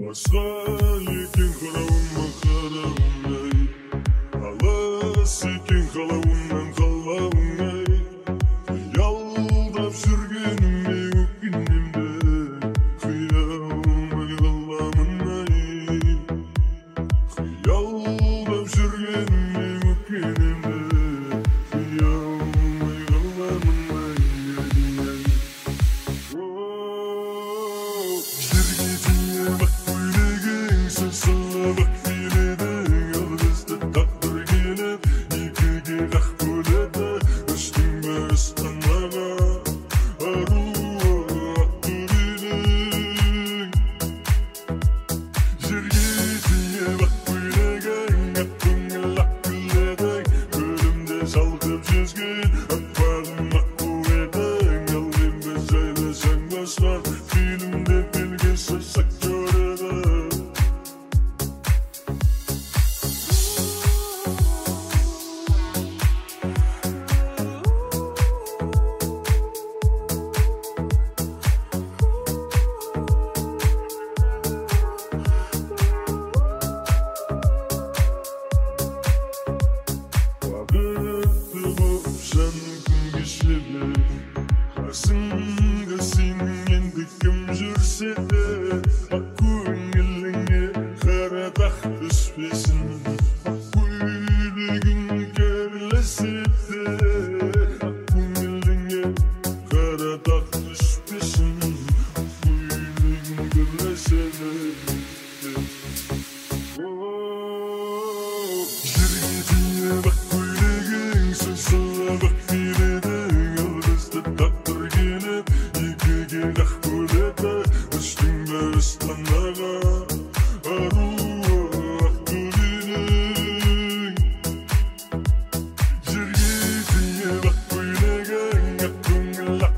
Басқа екен қарауыма қарауыңай, алыс екен қалауымнан қалауыңай, қиялдап жүргеніме өкінемді, қиялмай қаламын-ай. Қиялдап жүргеніме өкінемді, қиялмай қаламын-ай. Жерге тие бақ көйлегің, сыңсылап биледің, ал бізді тағдыр келіп екіге қақ бөледі. Өштің бе ұстанаға ару ақ көйлегің. Жерге тие бақ көйлегің, ақ көңіл ақ күледің, көлімде шалқып жүзген аппағым ақ қу едің. Ал мен біз жайлы жаңбасқан фильмде белгісіз актер едім. Бақытты боп жаным күн кешеді, қасыңда сенің енді кім жүрсе де, ақ көңіліңе қара дақ түспесін, ақ көйлегің керлесе де, ақ көңіліңе қара дақ түспесін, ақ көйлегің керлесе де. Жерге тие бақ көйлегің, сыңсылап ақ биледің, ал бізді тағдыр келіп екіге қақ бөледі. Өштің бе ұстанаға ару ақ көйлегің. Жерге тие бақ көйлегің, ақ көңіл ақ